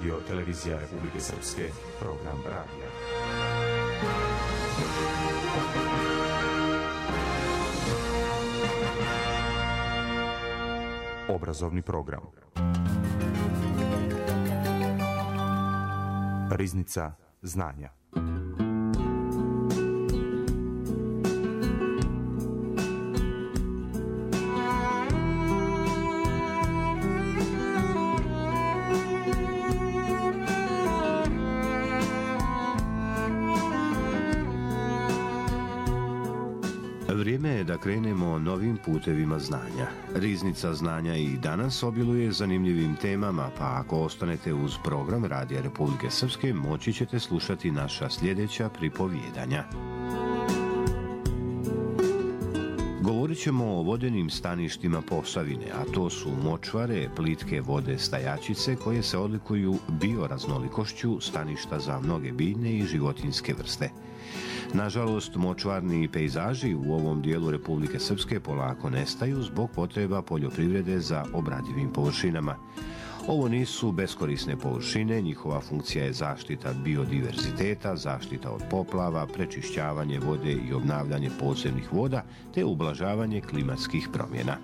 Radio Televizija Republike Srpske, program radija. Obrazovni program. Riznica znanja. Vrijeme je da krenemo novim putevima znanja. Riznica znanja i danas obiluje zanimljivim temama, pa ako ostanete uz program Radija Republike Srpske, moći ćete slušati naša sljedeća pripovjedanja. Govorit ćemo o vodenim staništima Posavine, a to su močvare, plitke vode stajačice koje se odlikuju bioraznolikošću, staništa za mnoge biljne i životinjske vrste. Nažalost, močvarni pejzaži u ovom dijelu Republike Srpske polako nestaju zbog potreba poljoprivrede za obradivim površinama. Ovo nisu beskorisne površine, njihova funkcija je zaštita biodiverziteta, zaštita od poplava, prečišćavanje vode i obnavljanje podzemnih voda, te ublažavanje klimatskih promjena.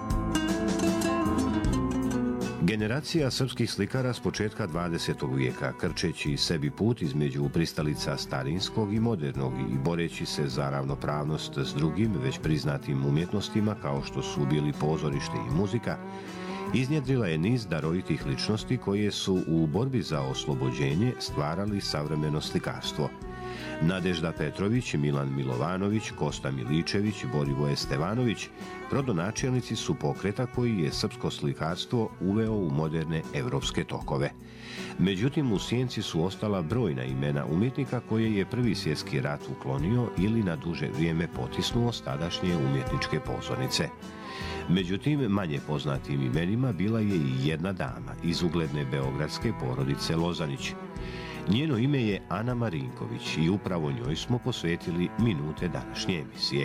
Generacija srpskih slikara s početka 20. vijeka, krčeći sebi put između pristalica starinskog i modernog i boreći se za ravnopravnost s drugim već priznatim umjetnostima kao što su bili pozorište i muzika, iznjedrila je niz darovitih ličnosti koje su u borbi za oslobođenje stvarali savremeno slikarstvo. Nadežda Petrović, Milan Milovanović, Kosta Miličević, Borivoje Stevanović rodonačelnici su pokreta koji je srpsko slikarstvo uveo u moderne evropske tokove. Međutim, u sjenci su ostala brojna imena umjetnika koje je Prvi svjetski rat uklonio ili na duže vrijeme potisnuo s tadašnje umjetničke pozornice. Međutim, manje poznatim imenima bila je i jedna dama iz ugledne beogradske porodice Lozanić. Njeno ime je Ana Marinković i upravo njoj smo posvetili minute današnje emisije.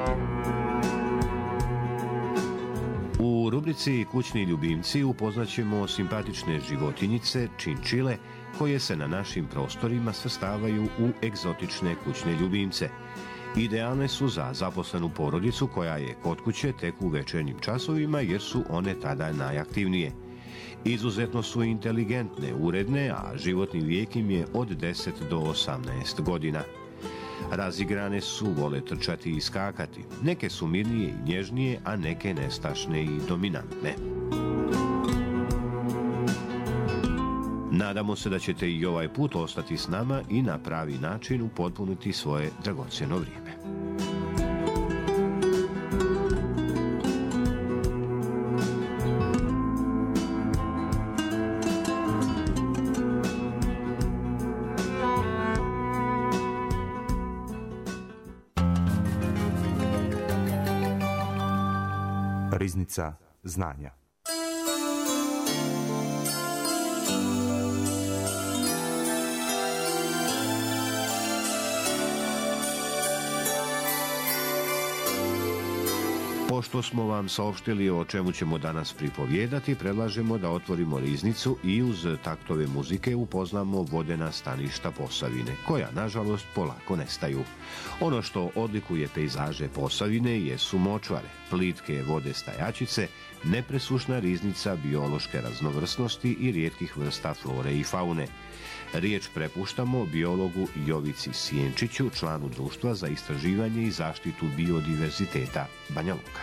U rubrici Kućni ljubimci upoznaćemo simpatične životinjice, činčile, koje se na našim prostorima svrstavaju u egzotične kućne ljubimce. Idealne su za zaposlenu porodicu koja je kod kuće tek u večernjim časovima jer su one tada najaktivnije. Izuzetno su inteligentne, uredne, a životni vijek im je od 10 do 18 godina. Razigrane su, vole trčati i skakati. Neke su mirnije i nježnije, a neke nestašne i dominantne. Nadamo se da ćete i ovaj put ostati s nama i na pravi način upotpuniti svoje dragocjeno vrijeme. Riznica znanja. Pošto smo vam saopštili o čemu ćemo danas pripovijedati, predlažemo da otvorimo riznicu i uz taktove muzike upoznamo vodena staništa Posavine, koja nažalost polako nestaju. Ono što odlikuje pejzaže Posavine jesu močvare, plitke vode stajačice, nepresušna riznica biološke raznovrsnosti i rijetkih vrsta flore i faune. Riječ prepuštamo biologu Jovici Sjenčiću, članu Društva za istraživanje i zaštitu biodiverziteta Banja Luka.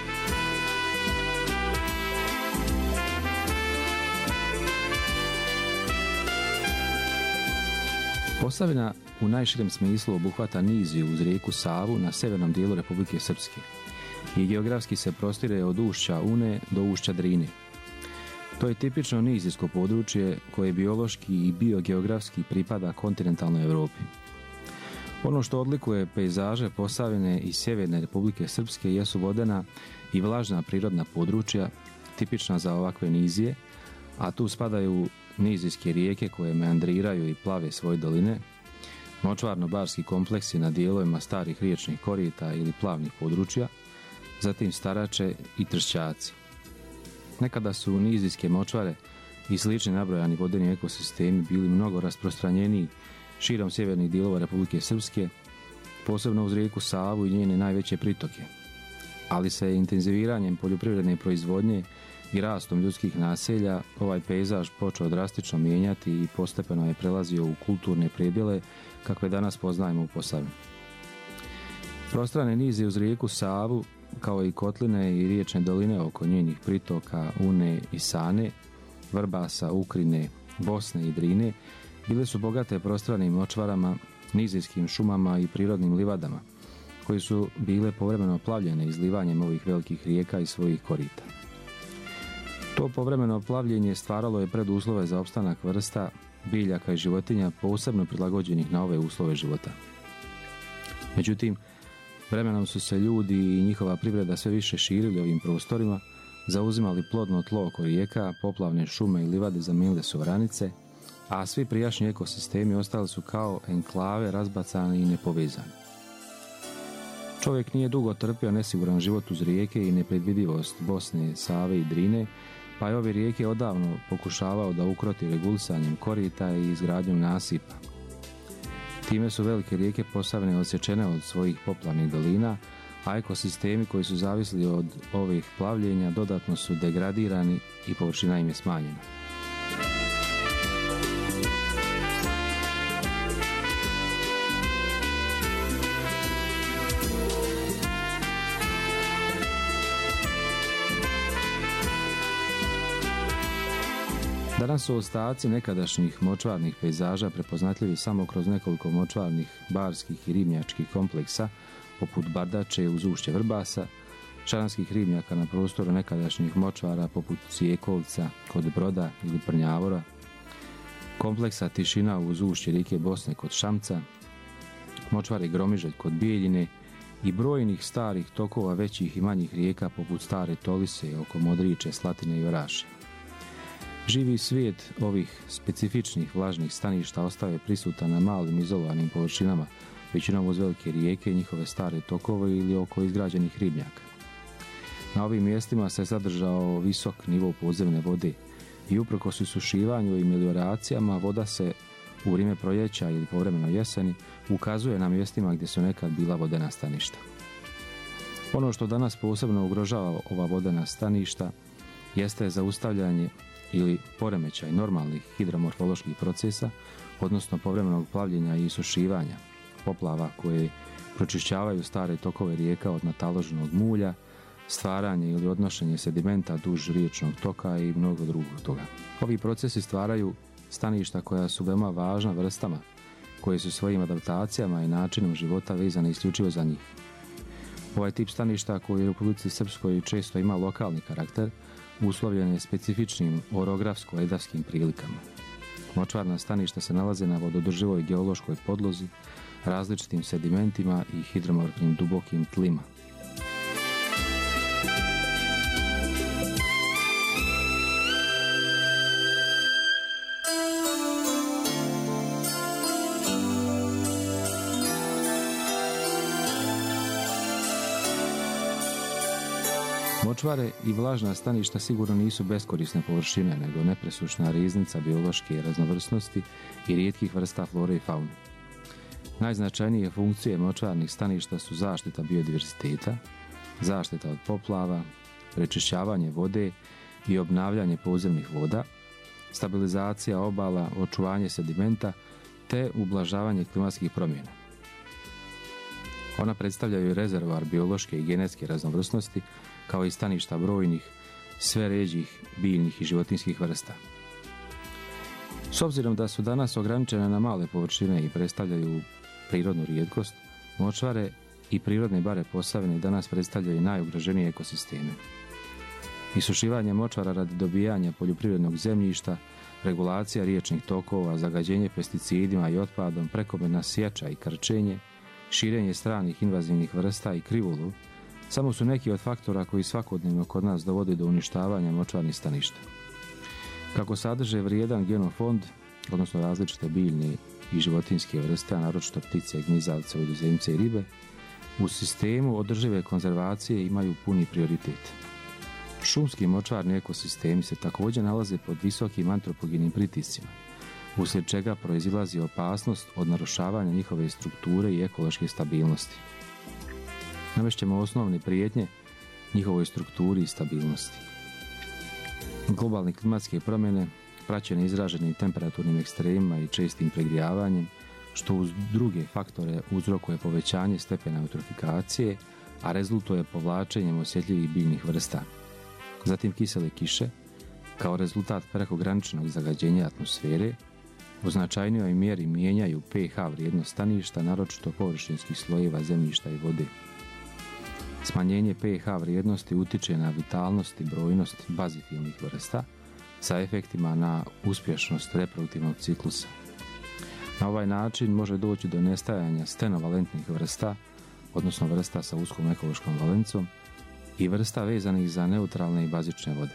Posavina u najširem smislu obuhvata niziju uz rijeku Savu na severnom dijelu Republike Srpske i geografski se prostire od ušća Une do ušća Drine. To je tipično nizijsko područje koje biološki i biogeografski pripada kontinentalnoj Europi. Ono što odlikuje pejzaže Posavine i sjeverne Republike Srpske jesu vodena i vlažna prirodna područja tipična za ovakve nizije, a tu spadaju nizijske rijeke koje meandriraju i plave svoje doline, močvarno-barski kompleksi na dijelovima starih riječnih korita ili plavnih područja, zatim starače i tršćaci. Nekada su nizijske močvare i slični nabrojani vodeni ekosistemi bili mnogo rasprostranjeniji širom sjevernih dijelova Republike Srpske, posebno uz rijeku Savu i njene najveće pritoke. Ali se intenziviranjem poljoprivredne proizvodnje i rastom ljudskih naselja ovaj pejzaž počeo drastično mijenjati i postepeno je prelazio u kulturne predjele kakve danas poznajemo u Posavini. Prostrane nize uz rijeku Savu, kao i kotline i riječne doline oko njenih pritoka Une i Sane, Vrbasa, Ukrine, Bosne i Drine, bile su bogate prostranim močvarama, nizijskim šumama i prirodnim livadama, koji su bile povremeno plavljene izlivanjem ovih velikih rijeka i svojih korita. To povremeno plavljenje stvaralo je preduslove za opstanak vrsta biljaka i životinja posebno prilagođenih na ove uslove života. Međutim, vremenom su se ljudi i njihova privreda sve više širili ovim prostorima, zauzimali plodno tlo oko rijeka, poplavne šume i livade zamijenile su oranice, a svi prijašnji ekosistemi ostali su kao enklave razbacani i nepovezani. Čovjek nije dugo trpio nesiguran život uz rijeke i nepredvidivost Bosne, Save i Drine, pa je ove rijeke odavno pokušavao da ukroti regulisanjem korita i izgradnjom nasipa. Time su velike rijeke Posavine odsječene od svojih poplavnih dolina, a ekosistemi koji su zavisli od ovih plavljenja dodatno su degradirani i površina im je smanjena. Danas su ostaci nekadašnjih močvarnih pejzaža prepoznatljivi samo kroz nekoliko močvarnih barskih i ribnjačkih kompleksa, poput Bardače uz ušće Vrbasa, šaranskih ribnjaka na prostoru nekadašnjih močvara poput Cijekovca kod Broda ili Prnjavora, kompleksa Tišina uz ušće rijeke Bosne kod Šamca, močvari Gromiželj kod Bijeljine i brojnih starih tokova većih i manjih rijeka poput Stare Tolise oko Modriče, Slatine i Oraše. Živi svijet ovih specifičnih vlažnih staništa ostao je prisutan na malim izolovanim površinama, većinom uz velike rijeke i njihove stare tokove ili oko izgrađenih ribnjaka. Na ovim mjestima se zadržao visok nivo podzemne vode i uprkos isušivanju i melioracijama voda se u vrijeme proljeća ili povremeno jeseni ukazuje na mjestima gdje su nekad bila vodena staništa. Ono što danas posebno ugrožava ova vodena staništa jeste zaustavljanje ili poremećaj normalnih hidromorfoloških procesa, odnosno povremenog plavljenja i isušivanja, poplava koje pročišćavaju stare tokove rijeka od nataloženog mulja, stvaranje ili odnošenje sedimenta duž riječnog toka i mnogo drugog toga. Ovi procesi stvaraju staništa koja su veoma važna vrstama, koje su svojim adaptacijama i načinom života vezane isključivo za njih. Ovaj tip staništa koji je u Republici Srpskoj često ima lokalni karakter, uslovljen je specifičnim orografsko-ledavskim prilikama. Močvarna staništa se nalaze na vododrživoj geološkoj podlozi, različitim sedimentima i hidromorfnim dubokim tlima. Močvare i vlažna staništa sigurno nisu beskorisne površine, nego nepresušna riznica biološke raznovrsnosti i rijetkih vrsta flore i faune. Najznačajnije funkcije močvarnih staništa su zaštita biodiverziteta, zaštita od poplava, prečišćavanje vode i obnavljanje podzemnih voda, stabilizacija obala, očuvanje sedimenta te ublažavanje klimatskih promjena. Ona predstavljaju rezervoar biološke i genetske raznovrsnosti, kao i staništa brojnih, sve ređih biljnih i životinjskih vrsta. S obzirom da su danas ograničene na male površine i predstavljaju prirodnu rijetkost, močvare i prirodne bare Posavine danas predstavljaju najugroženije ekosisteme. Isušivanje močvara radi dobijanja poljoprivrednog zemljišta, regulacija riječnih tokova, zagađenje pesticidima i otpadom, prekomjerna sječa i krčenje, širenje stranih invazivnih vrsta i krivulov samo su neki od faktora koji svakodnevno kod nas dovode do uništavanja močvarnih staništa. Kako sadrže vrijedan genofond, odnosno različite biljne i životinjske vrste, a naročito ptice, gnizavce, vodozemce i ribe, u sistemu održive konzervacije imaju puni prioritet. Šumski močvarni ekosistemi se također nalaze pod visokim antropogenim pritiscima, uslijed čega proizilazi opasnost od narušavanja njihove strukture i ekološke stabilnosti. Navešćemo osnovne prijetnje njihovoj strukturi i stabilnosti. Globalne klimatske promjene, praćene izraženim temperaturnim ekstremima i čestim pregrijavanjem, što uz druge faktore uzrokuje povećanje stepena eutrofikacije, a rezultuje povlačenjem osjetljivih biljnih vrsta. Zatim kisele kiše, kao rezultat prekograničnog zagađenja atmosfere, u značajnijoj mjeri mijenjaju pH vrijednost staništa, naročito površinskih slojeva zemljišta i vode. Smanjenje pH vrijednosti utiče na vitalnost i brojnost bazifilnih vrsta sa efektima na uspješnost reproduktivnog ciklusa. Na ovaj način može doći do nestajanja stenovalentnih vrsta, odnosno vrsta sa uskom ekološkom valencom, i vrsta vezanih za neutralne i bazične vode.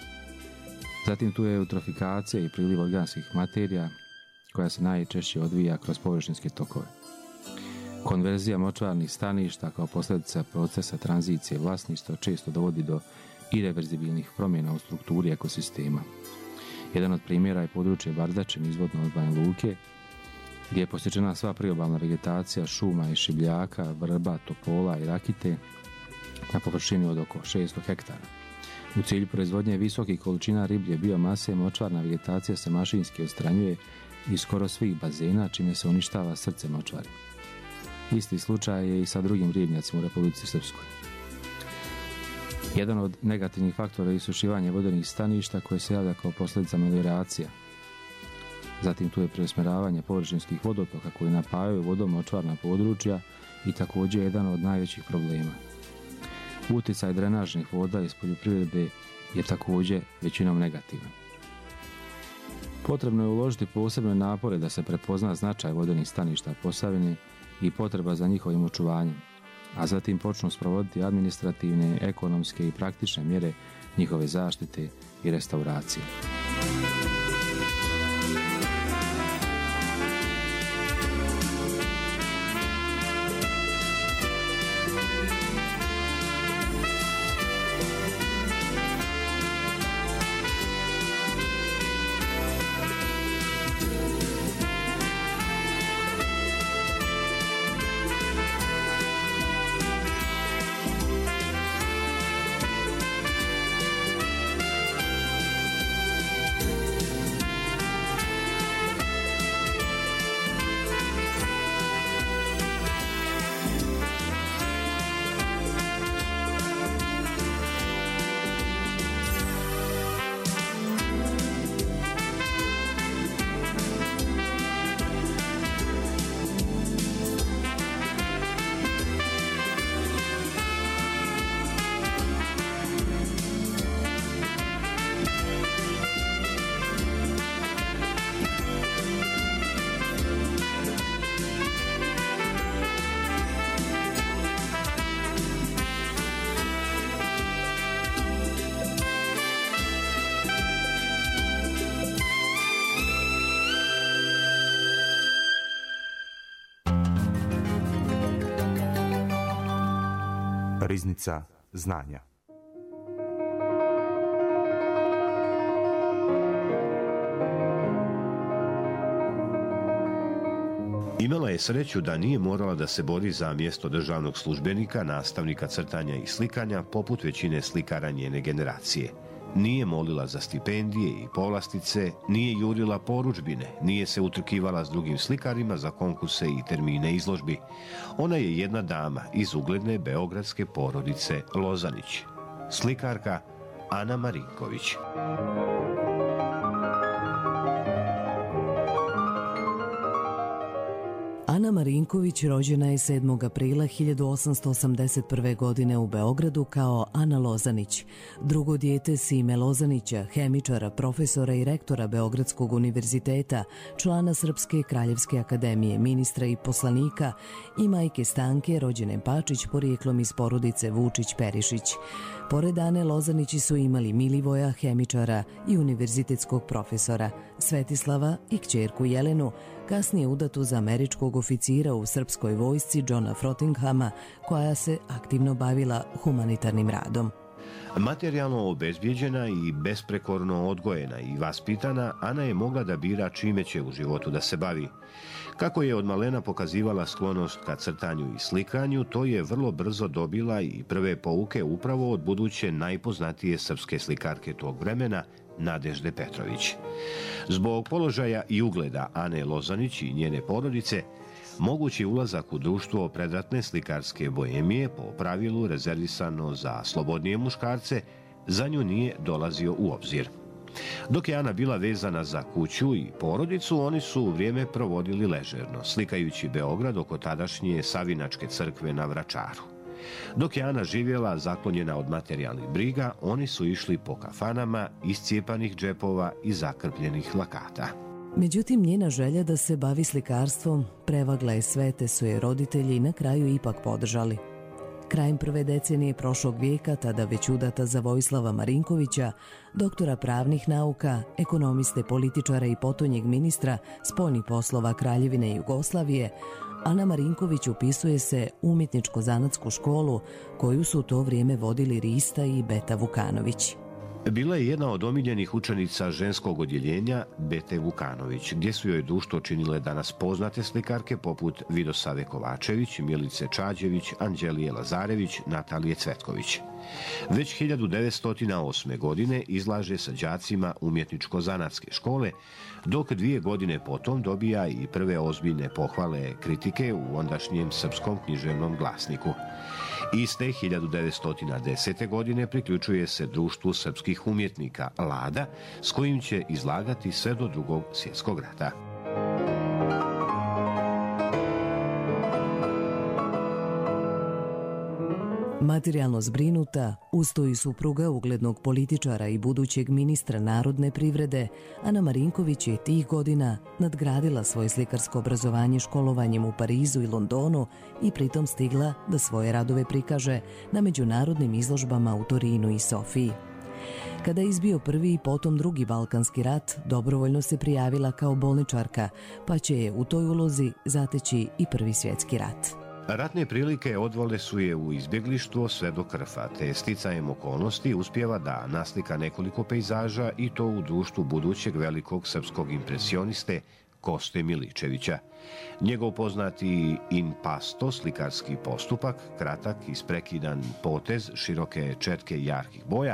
Zatim tu je eutrofikacija i priliv organskih materija, koja se najčešće odvija kroz površinske tokove. Konverzija močvarnih staništa kao posljedica procesa tranzicije vlasništva često dovodi do ireverzibilnih promjena u strukturi ekosistema. Jedan od primjera je područje Bardače nizvodno od Banja Luke, gdje je posjećena sva priobalna vegetacija šuma i šibljaka, vrba, topola i rakite na površini od oko 600 hektara. U cilju proizvodnje visokih količina riblje biomase močvarna vegetacija se mašinski odstranjuje iz skoro svih bazena, čime se uništava srce močvari. Isti slučaj je i sa drugim ribnjacima u Republici Srpskoj. Jedan od negativnih faktora je isušivanje vodenih staništa koje se javlja kao posljedica melioracija. Zatim tu je preusmjeravanje površinskih vodotoka koji napajaju vodom močvarna područja i također jedan od najvećih problema. Utjecaj drenažnih voda iz poljoprivrede je također većinom negativan. Potrebno je uložiti posebne napore da se prepozna značaj vodenih staništa Posavine i potreba za njihovim očuvanjem, a zatim počnu sprovoditi administrativne, ekonomske i praktične mjere njihove zaštite i restauracije. Riznica znanja. Imala je sreću da nije morala da se bori za mjesto državnog službenika, nastavnika crtanja i slikanja, poput većine slikara njene generacije. Nije molila za stipendije i povlastice, nije jurila porudžbine, nije se utrkivala s drugim slikarima za konkurse i termine izložbi. Ona je jedna dama iz ugledne beogradske porodice Lozanić. Slikarka Ana Marinković. Ana Marinković rođena je 7. aprila 1881. godine u Beogradu kao Ana Lozanić, drugo dijete Sime Lozanića, hemičara, profesora i rektora Beogradskog univerziteta, člana Srpske kraljevske akademije, ministra i poslanika, i majke Stanke, rođene Pačić, porijeklom iz porodice Vučić-Perišić. Pored Ane, Lozanići su imali Milivoja, hemičara i univerzitetskog profesora, Svetislava i kćerku Jelenu, kasnije udatu za američkog oficira u srpskoj vojsci Johna Frottinghama, koja se aktivno bavila humanitarnim radom. Materijalno obezbijeđena i besprekorno odgojena i vaspitana, Ana je mogla da bira čime će u životu da se bavi. Kako je od malena pokazivala sklonost ka crtanju i slikanju, to je vrlo brzo dobila i prve pouke upravo od buduće najpoznatije srpske slikarke tog vremena, Nadežde Petrović. Zbog položaja i ugleda Ane Lozanić i njene porodice, mogući ulazak u društvo predratne slikarske boemije, po pravilu rezervisano za slobodnije muškarce, za nju nije dolazio u obzir. Dok je Ana bila vezana za kuću i porodicu, oni su vrijeme provodili ležerno, slikajući Beograd oko tadašnje Savinačke crkve na Vračaru. Dok je Ana živjela zaklonjena od materijalnih briga, oni su išli po kafanama iscijepanih džepova i zakrpljenih lakata. Međutim, njena želja da se bavi slikarstvom prevagla je sve, te su je roditelji na kraju ipak podržali. Krajem prve decenije prošlog vijeka, tada već udata za Vojislava Marinkovića, doktora pravnih nauka, ekonomiste, političara i potonjeg ministra spoljnih poslova Kraljevine Jugoslavije, Ana Marinković upisuje se u umjetničko-zanatsku školu koju su u to vrijeme vodili Rista i Beta Vukanović. Bila je jedna od omiljenih učenica ženskog odjeljenja Bete Vukanović, gdje su joj društvo činile danas poznate slikarke poput Vidosave Kovačević, Milice Čađević, Anđelije Lazarević, Natalije Cvetković. Već 1908. godine izlaže sa đacima umjetničko-zanatske škole, dok 2 godine potom dobija i prve ozbiljne pohvale kritike u ondašnjem srpskom književnom glasniku. Iste 1910. godine priključuje se društvu srpskih umjetnika Lada, s kojim će izlagati sve do Drugog svjetskog rata. Materijalno zbrinuta, uz to i supruga uglednog političara i budućeg ministra narodne privrede, Ana Marinković je tih godina nadgradila svoje slikarsko obrazovanje školovanjem u Parizu i Londonu i pritom stigla da svoje radove prikaže na međunarodnim izložbama u Torinu i Sofiji. Kada je izbio prvi i potom drugi Balkanski rat, dobrovoljno se prijavila kao bolničarka, pa će je u toj ulozi zateći i Prvi svjetski rat. Ratne prilike odvole su je u izbjeglištvo sve do krfa, te sticajem okolnosti uspjeva da naslika nekoliko pejzaža i to u društvu budućeg velikog srpskog impresioniste Koste Miličevića. Njegov poznati in pasto slikarski postupak, kratak, isprekidan potez, široke četke jarkih boja,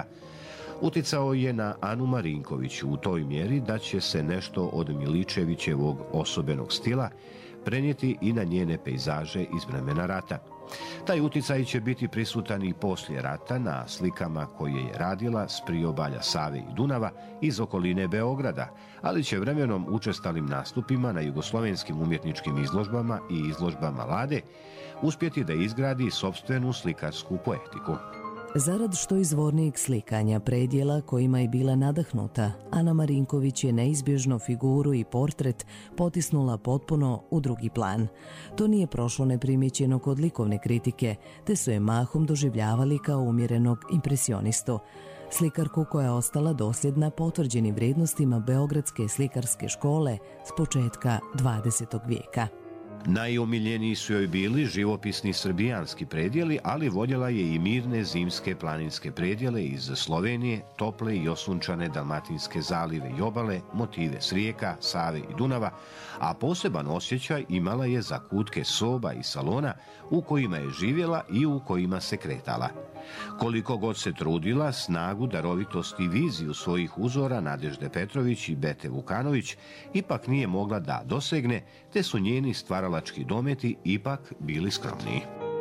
uticao je na Anu Marinković u toj mjeri da će se nešto od Miličevićevog osobenog stila prenijeti i na njene pejzaže iz vremena rata. Taj uticaj će biti prisutan i poslije rata na slikama koje je radila s priobalja Save i Dunava iz okoline Beograda, ali će vremenom učestalim nastupima na jugoslovenskim umjetničkim izložbama i izložbama Lade uspjeti da izgradi sopstvenu slikarsku poetiku. Zarad što izvornijeg slikanja predjela kojima je bila nadahnuta, Ana Marinković je neizbježno figuru i portret potisnula potpuno u drugi plan. To nije prošlo neprimjećeno kod likovne kritike, te su je mahom doživljavali kao umjerenog impresionistu. Slikarku koja je ostala dosljedna potvrđenim vrijednostima Beogradske slikarske škole s početka 20. vijeka. Najomiljeniji su joj bili živopisni srbijanski predjeli, ali voljela je i mirne zimske planinske predjele iz Slovenije, tople i osunčane dalmatinske zalive i obale, motive s rijeka, Save i Dunava, a poseban osjećaj imala je za kutke soba i salona u kojima je živjela i u kojima se kretala. Koliko god se trudila, snagu, darovitost i viziju svojih uzora Nadežde Petrović i Bete Vukanović ipak nije mogla da dosegne, te su njeni stvaralački dometi ipak bili skromniji.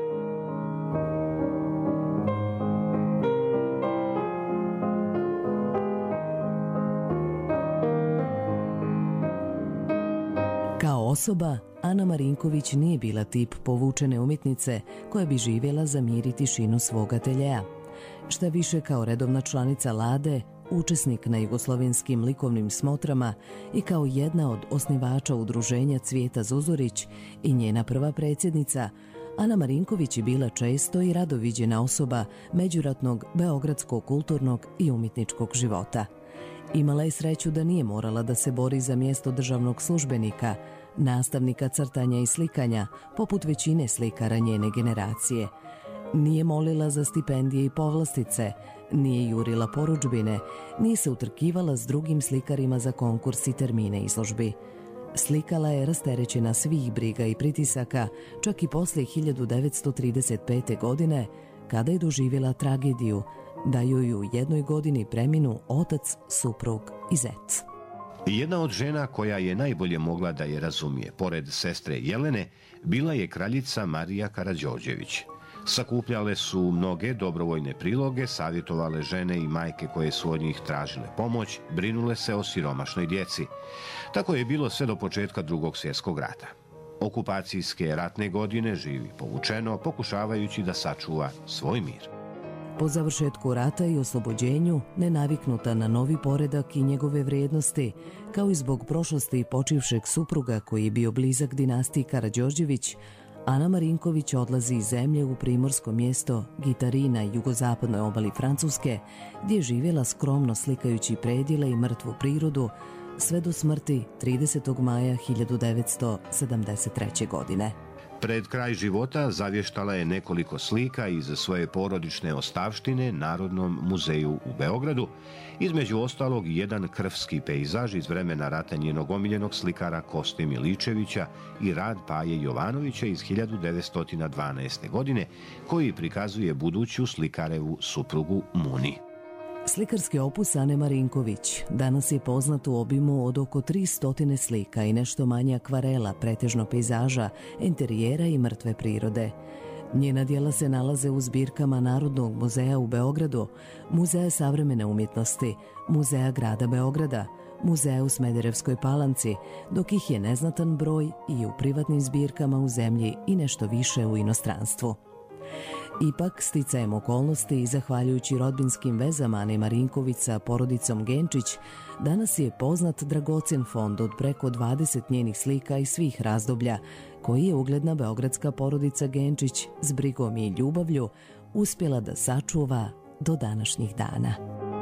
Kao osoba, Ana Marinković nije bila tip povučene umjetnice koja bi živjela za mir i tišinu svog ateljeja. Šta više, kao redovna članica Lade, učesnik na jugoslovenskim likovnim smotrama i kao jedna od osnivača udruženja Cvijeta Zuzorić i njena prva predsjednica, Ana Marinković je bila često i rado viđena osoba međuratnog beogradskog kulturnog i umjetničkog života. Imala je sreću da nije morala da se bori za mjesto državnog službenika, nastavnika crtanja i slikanja, poput većine slikara njene generacije. Nije molila za stipendije i povlastice, nije jurila porudžbine, nije se utrkivala s drugim slikarima za konkurs i termine izložbi. Slikala je rasterećena svih briga i pritisaka, čak i poslije 1935. godine, kada je doživjela tragediju da joj u jednoj godini preminu otac, suprug i zet. Jedna od žena koja je najbolje mogla da je razumije, pored sestre Jelene, bila je kraljica Marija Karađorđević. Sakupljale su mnoge dobrovoljne priloge, savjetovale žene i majke koje su od njih tražile pomoć, brinule se o siromašnoj djeci. Tako je bilo sve do početka Drugog svjetskog rata. Okupacijske ratne godine živi povučeno, pokušavajući da sačuva svoj mir. Po završetku rata i oslobođenju, nenaviknuta na novi poredak i njegove vrijednosti, kao i zbog prošlosti počivšeg supruga koji je bio blizak dinastiji Karađorđević, Ana Marinković odlazi iz zemlje u primorsko mjesto Gitari na jugozapadnoj obali Francuske, gdje je živjela skromno slikajući predjele i mrtvu prirodu, sve do smrti 30. maja 1973. godine. Pred kraj života zavještala je nekoliko slika iz svoje porodične ostavštine Narodnom muzeju u Beogradu, između ostalog jedan krvski pejzaž iz vremena rata njenog omiljenog slikara Koste Miličevića i rad Paje Jovanovića iz 1912. godine, koji prikazuje buduću slikarevu suprugu Muni. Slikarski opus Ane Marinković danas je poznat u obimu od oko 300 slika i nešto manje akvarela, pretežno pejzaža, interijera i mrtve prirode. Njena djela se nalaze u zbirkama Narodnog muzeja u Beogradu, Muzeja savremene umjetnosti, Muzeja grada Beograda, Muzeja u Smederevskoj Palanci, dok ih je neznatan broj i u privatnim zbirkama u zemlji i nešto više u inostranstvu. Ipak, sticajem okolnosti i zahvaljujući rodbinskim vezama Ane Marinković sa porodicom Genčić, danas je poznat dragocjen fond od preko 20 njenih slika iz svih razdoblja, koji je ugledna beogradska porodica Genčić s brigom i ljubavlju uspjela da sačuva do današnjih dana.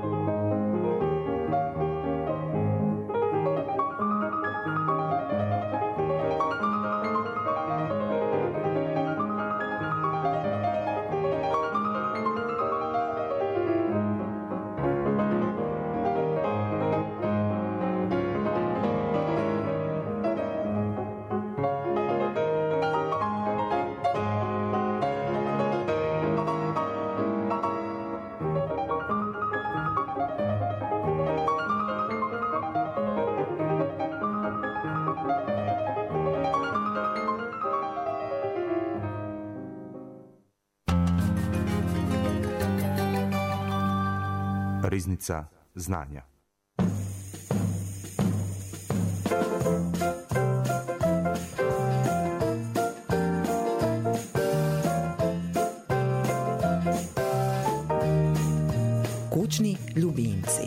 Riznica znanja. Kućni ljubimci.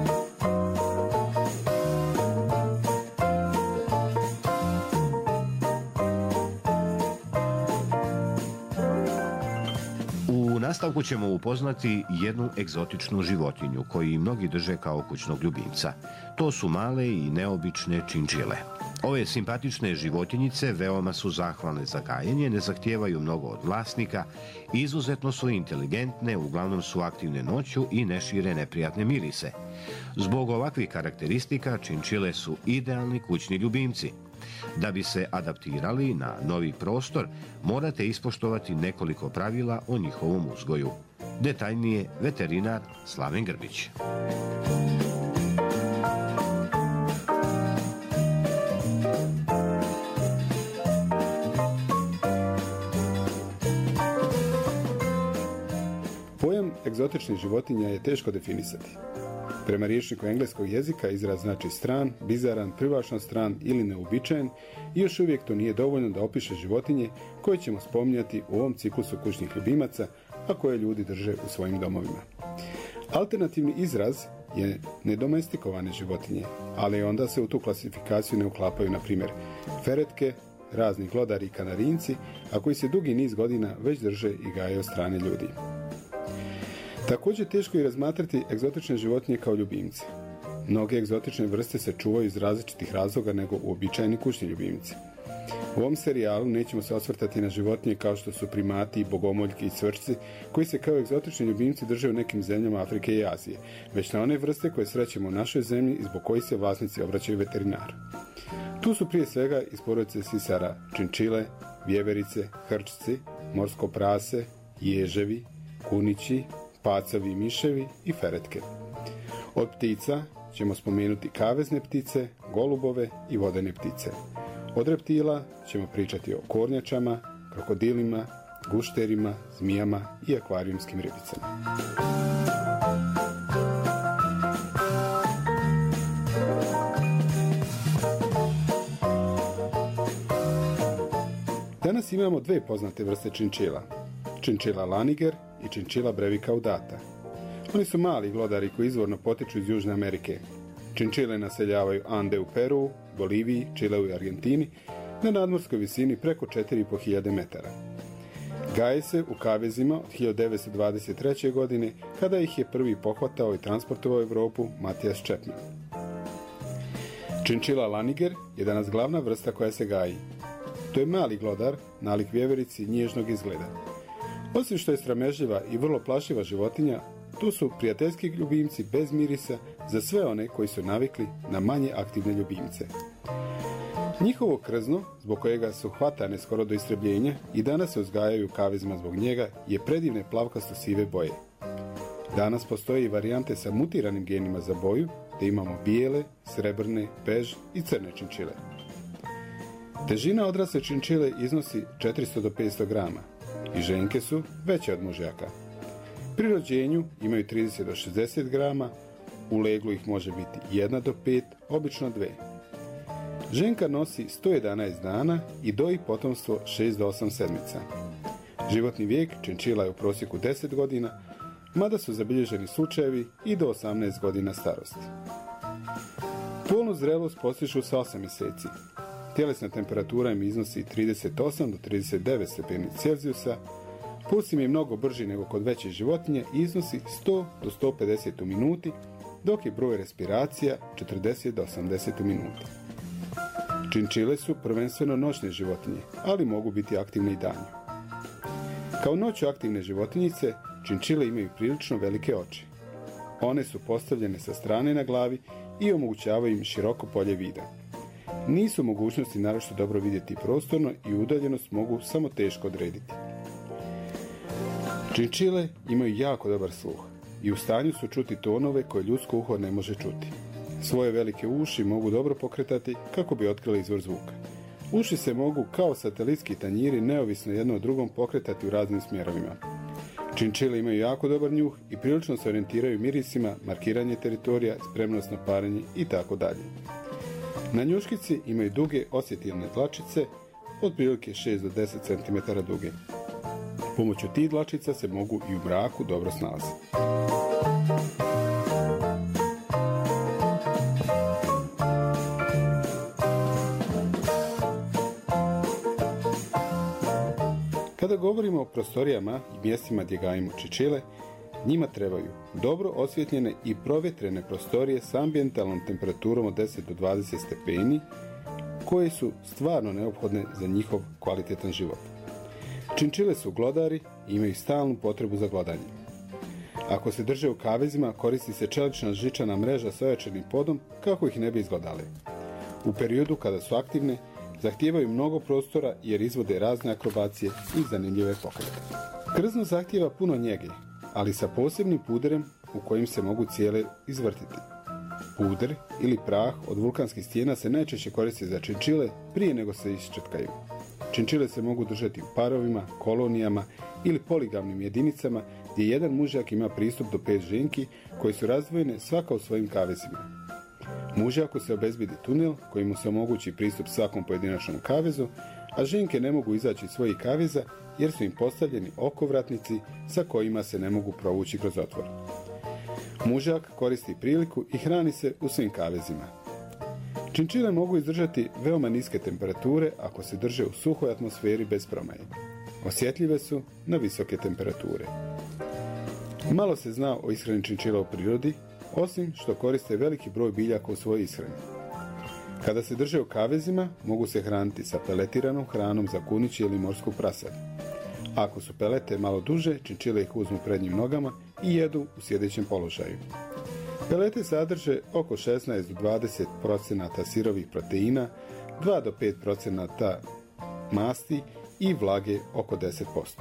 U nastavku ćemo upoznati jednu egzotičnu životinju koju mnogi drže kao kućnog ljubimca. To su male i neobične činčile. Ove simpatične životinjice veoma su zahvalne za gajenje, ne zahtijevaju mnogo od vlasnika, izuzetno su inteligentne, uglavnom su aktivne noću i ne šire neprijatne mirise. Zbog ovakvih karakteristika činčile su idealni kućni ljubimci. Da bi se adaptirali na novi prostor, morate ispoštovati nekoliko pravila o njihovom uzgoju. Detaljnije veterinar Slaven Grbić. Pojam egzotičnih životinja je teško definisati. Prema rječniku engleskog jezika izraz znači stran, bizaran, privlačan stran ili neuobičajen i još uvijek to nije dovoljno da opiše životinje koje ćemo spominjati u ovom ciklusu kućnih ljubimaca, a koje ljudi drže u svojim domovima. Alternativni izraz je nedomestikovane životinje, ali onda se u tu klasifikaciju ne uklapaju, na primjer, feretke, razni glodari i kanarinci, a koji se dugi niz godina već drže i gaje od strane ljudi. Također teško je razmatrati egzotične životinje kao ljubimci. Mnoge egzotične vrste se čuvaju iz različitih razloga nego uobičajeni kućni ljubimci. U ovom serijalu nećemo se osvrtati na životinje kao što su primati, bogomoljki i cvrčci, koji se kao egzotični ljubimci drže u nekim zemljama Afrike i Azije, već na one vrste koje srećemo u našoj zemlji i zbog kojih se vlasnici obraćaju veterinaru. Tu su prije svega iz porodice sisara činčile, vjeverice, hrčci, morsko prase, ježevi, kunići, pacovi i miševi i feretke. Od ptica ćemo spomenuti kavezne ptice, golubove i vodene ptice. Od reptila ćemo pričati o kornjačama, krokodilima, gušterima, zmijama i akvarijumskim ribicama. Danas imamo dve poznate vrste činčila. Činčila laniger i činčila brevicaudata. Oni su mali glodari koji izvorno potiču iz Južne Amerike. Činčile naseljavaju Ande u Peru, Boliviji, Čileu i Argentini na nadmorskoj visini preko 4.500 metara. Gaje se u kavezima od 1923. godine kada ih je prvi pohvatao i transportovao u Europu Matijas Chapman. Činčila laniger je danas glavna vrsta koja se gaji. To je mali glodar, nalik vjeverici nježnog izgleda. Osim što je sramežljiva i vrlo plašiva životinja, tu su prijateljski ljubimci bez mirisa za sve one koji su navikli na manje aktivne ljubimce. Njihovo krzno, zbog kojega su hvatane skoro do istrebljenja i danas se uzgajaju u kavezima zbog njega, je predivne plavkasto-sive boje. Danas postoje i varijante sa mutiranim genima za boju, te imamo bijele, srebrne, bež i crne činčile. Težina odrasle činčile iznosi 400 do 500 grama i ženke su veće od mužjaka. Pri rođenju imaju 30 do 60 grama, u leglu ih može biti 1 do 5, obično 2. Ženka nosi 111 dana i doji potomstvo 6 do 8 sedmica. Životni vijek činčila je u prosjeku 10 godina, mada su zabilježeni slučajevi i do 18 godina starosti. Polnu zrelost postižu sa 8 mjeseci. Tjelesna temperatura im iznosi 38 do 39 stepeni Celzijusa, puls im je mnogo brži nego kod veće životinje i iznosi 100 do 150 u minuti, dok je broj respiracija 40 do 80 u minuti. Činčile su prvenstveno noćne životinje, ali mogu biti aktivne i danju. Kao noću aktivne životinjice, činčile imaju prilično velike oči. One su postavljene sa strane na glavi i omogućavaju im široko polje vida. Nisu mogućnosti naročito dobro vidjeti prostorno i udaljenost mogu samo teško odrediti. Činčile imaju jako dobar sluh i u stanju su čuti tonove koje ljudsko uho ne može čuti. Svoje velike uši mogu dobro pokretati kako bi otkrili izvor zvuka. Uši se mogu kao satelitski tanjiri neovisno jedno od drugom pokretati u raznim smjerovima. Činčile imaju jako dobar njuh i prilično se orijentiraju mirisima, markiranje teritorija, spremnost na parenje itd. Na njuškici imaju duge osjetilne dlačice, otprilike 6 do 10 cm duge. Pomoću tih dlačica se mogu i u mraku dobro snalaziti. Kada govorimo o prostorijama i mjestima gdje gajimo činčile, njima trebaju dobro osvjetljene i provjetrene prostorije s ambijentalnom temperaturom od 10 do 20 stepeni, koje su stvarno neophodne za njihov kvalitetan život. Činčile su glodari i imaju stalnu potrebu za glodanjem. Ako se drže u kavezima, koristi se čelična žičana mreža s ojačanim podom kako ih ne bi izglodale. U periodu kada su aktivne, zahtijevaju mnogo prostora jer izvode razne akrobacije i zanimljive pokrete. Krzno zahtijeva puno njege, ali sa posebnim puderem u kojim se mogu cijele izvrtiti. Puder ili prah od vulkanskih stijena se najčešće koristi za činčile prije nego se iščetkaju. Činčile se mogu držati u parovima, kolonijama ili poligamnim jedinicama gdje jedan mužjak ima pristup do 5 ženki koje su razdvojene svaka u svojim kavezima. Mužjaku se obezbedi tunel koji mu se omogući pristup svakom pojedinačnom kavezu, a ženke ne mogu izaći iz svojih kaveza jer su im postavljeni okovratnici sa kojima se ne mogu provući kroz otvor. Mužjak koristi priliku i hrani se u svim kavezima. Činčile mogu izdržati veoma niske temperature ako se drže u suhoj atmosferi bez promaje. Osjetljive su na visoke temperature. Malo se zna o ishrani činčila u prirodi, osim što koriste veliki broj biljaka u svojoj ishrani. Kada se drže u kavezima, mogu se hraniti sa peletiranom hranom za kuniće ili morsku prasad. Ako su pelete malo duže, činčile ih uzmu prednjim nogama i jedu u sjedećem položaju. Pelete sadrže oko 16 do 20% sirovih proteina, 2 do 5% masti i vlage oko 10%.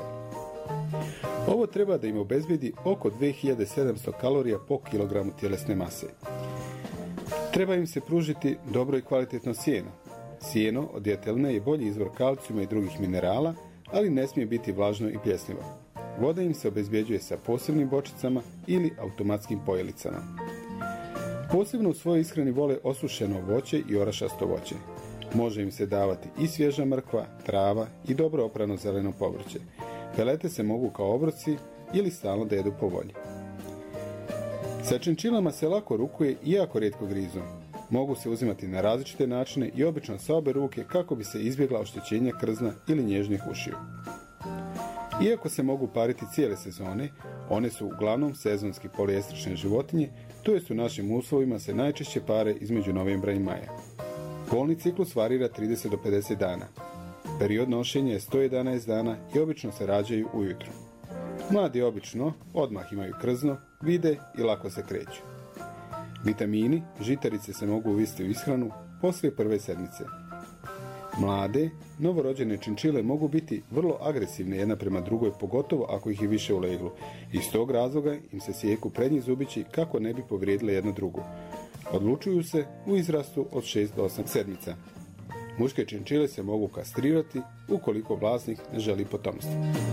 Ovo treba da im obezbedi oko 2700 kalorija po kilogramu tjelesne mase. Treba im se pružiti dobro i kvalitetno sjeno. Sjeno od djetelne je bolji izvor kalcijuma i drugih minerala, ali ne smije biti vlažno i pljesnivo. Voda im se obezbjeđuje sa posebnim bočicama ili automatskim pojelicama. Posebno u svojoj ishrani vole osušeno voće i orašasto voće. Može im se davati i svježa mrkva, trava i dobro oprano zeleno povrće. Pelete se mogu kao obroci ili stalno da jedu po volji. Sa činčilama se lako rukuje i jako rijetko grizu. Mogu se uzimati na različite načine i obično sa obe ruke kako bi se izbjegla oštećenja krzna ili nježnih ušiju. Iako se mogu pariti cijele sezone, one su uglavnom sezonski poliestrične životinje, to jest u našim uslovima se najčešće pare između novembra i maja. Polni ciklus varira 30 do 50 dana. Period nošenja je 111 dana i obično se rađaju ujutro. Mladi obično odmah imaju krzno, vide i lako se kreću. Vitamini, žitarice se mogu uvesti u ishranu poslije prve sedmice. Mlade, novorođene činčile mogu biti vrlo agresivne jedna prema drugoj, pogotovo ako ih je više u leglu. Iz tog razloga im se sjeku prednji zubići kako ne bi povrijedile jedno drugu. Odlučuju se u izrastu od 6 do 8 sedmica. Muške činčile se mogu kastrirati ukoliko vlasnik ne želi potomstvo.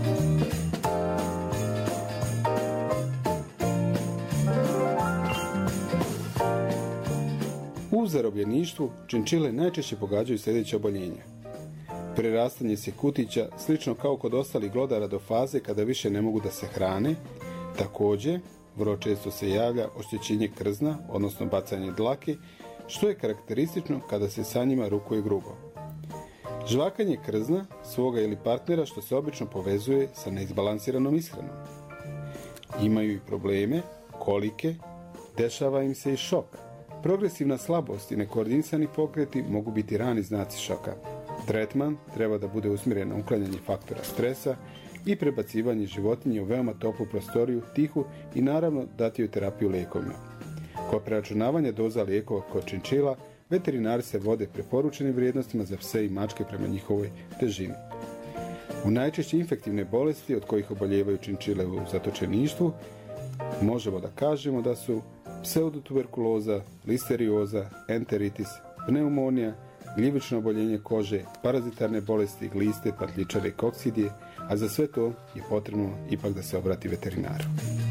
U zarobljeništvu činčile najčešće pogađaju sljedeće oboljenja. Prerastanje se kutića, slično kao kod ostalih glodara do faze kada više ne mogu da se hrane. Također, vrlo često se javlja oštećenje krzna, odnosno bacanje dlake, što je karakteristično kada se sa njima rukuje grubo. Žvakanje krzna, svoga ili partnera, što se obično povezuje sa neizbalansiranom ishranom. Imaju i probleme, kolike, dešava im se i šok. Progresivna slabost i nekoordinisani pokreti mogu biti rani znaci šoka. Tretman treba da bude usmjeren na uklanjanje faktora stresa i prebacivanje životinje u veoma toplu prostoriju, tihu i naravno dati joj terapiju lijekovima. Kod preračunavanja doza lijekova kod činčila, veterinari se vode preporučenim vrijednostima za pse i mačke prema njihovoj težini. U najčešće infektivne bolesti od kojih oboljevaju činčile u zatočeništvu možemo da kažemo da su pseudotuberkuloza, listerioza, enteritis, pneumonija, gljivično oboljenje kože, parazitarne bolesti, gliste, patljičare i koksidije, a za sve to je potrebno ipak da se obrati veterinaru.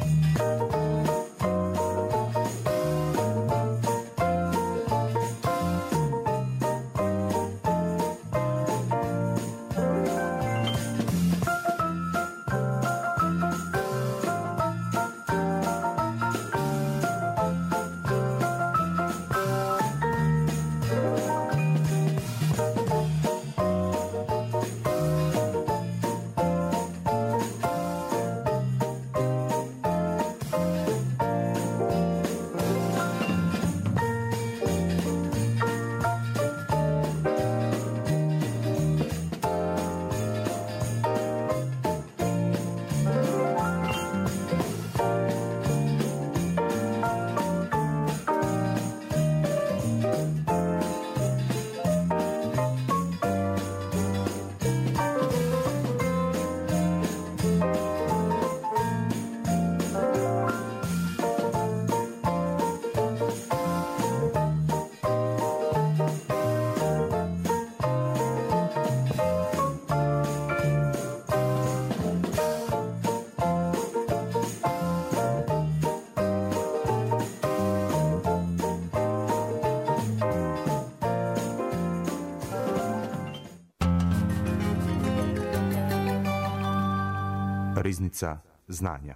Riznica znanja.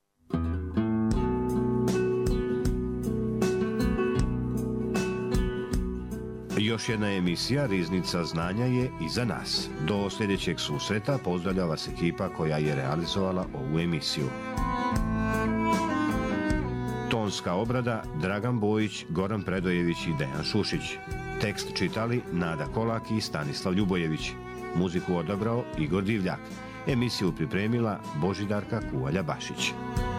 Još jedna emisija Riznica znanja je iza nas. Do sljedećeg susreta pozdravlja vas ekipa koja je realizovala ovu emisiju. Ton Tonska obrada Dragan Bojić, Goran Predojević i Dejan Šušić. Tekst čitali Nada Kolak i Stanislav Ljubojević. Muziku odabrao Igor Divljak. Emisiju pripremila Božidarka Kuvalja Bašić.